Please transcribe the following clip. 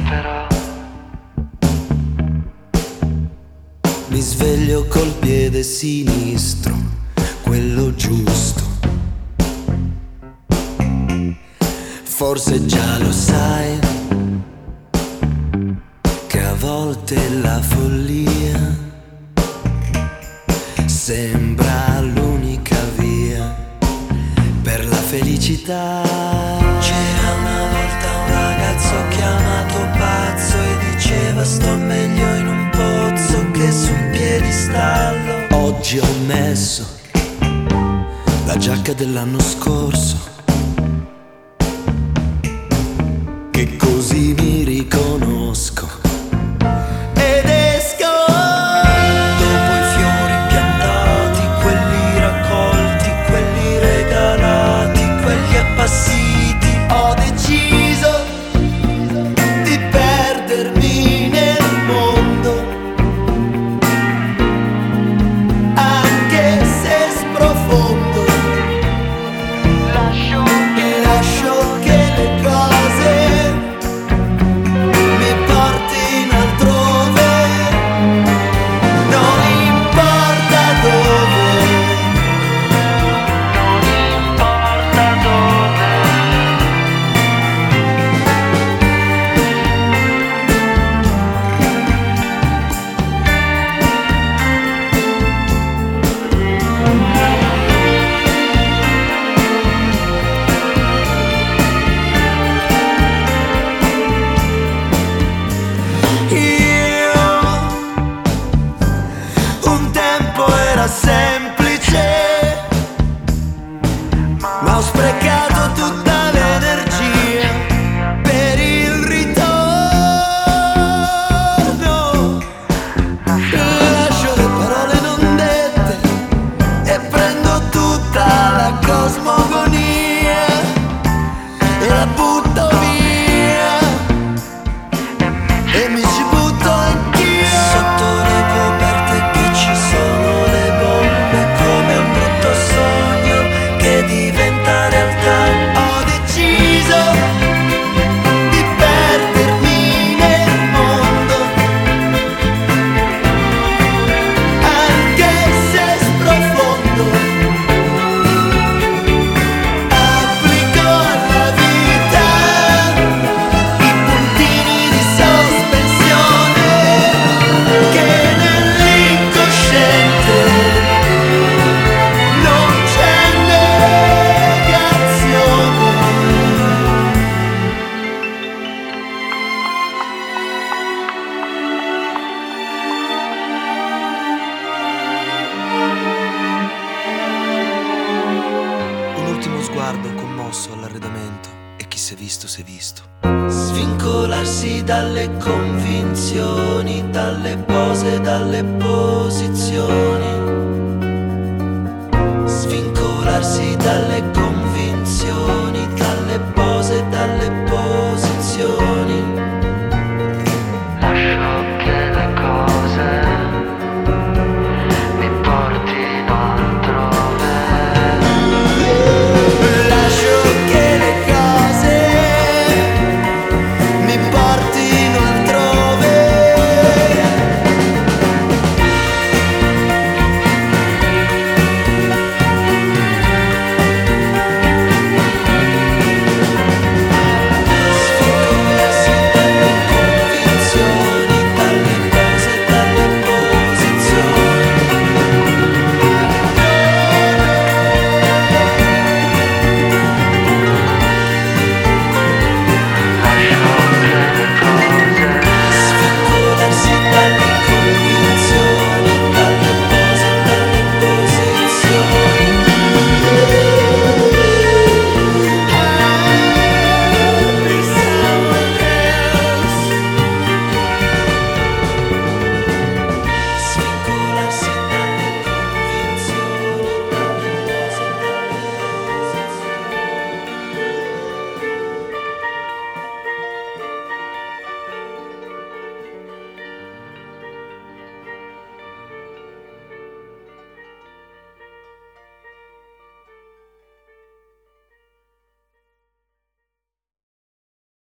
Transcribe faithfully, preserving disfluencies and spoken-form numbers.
però. Mi sveglio col piede sinistro, quello giusto. Forse già lo sai che a volte la follia sembra l'unica via per la felicità. C'era una volta un ragazzo chiamato pazzo e diceva sto meglio in un pozzo che su un piedistallo. Oggi ho messo la giacca dell'anno scorso, che così mi riconosco ed esco. Dopo i fiori piantati, quelli raccolti, quelli regalati, quelli appassiti, ho deciso di perdermi nel mondo, anche se sprofondo. Lascio che, lascio che le cose mi portino altrove, non importa dove, non importa dove. Io un tempo era semplice, ma ho sprecato tutta l'energia per il ritorno. Lascio le parole non dette e prendo tutta la cosmogonia e la butto via e mi ci butto anch'io. Sotto le coperte che ci sono le bombe, come un brutto sogno che diventa realtà. Ho deciso di perdermi nel mondo, anche se sprofondo. Applico alla vita i puntini di sospensione che nell'incosciente non c'è negazione. Un ultimo sguardo commosso all'arredamento e chi si è visto si è visto. Svincolarsi dalle convinzioni, dalle pose, dalle posizioni. Svincolarsi dalle convinzioni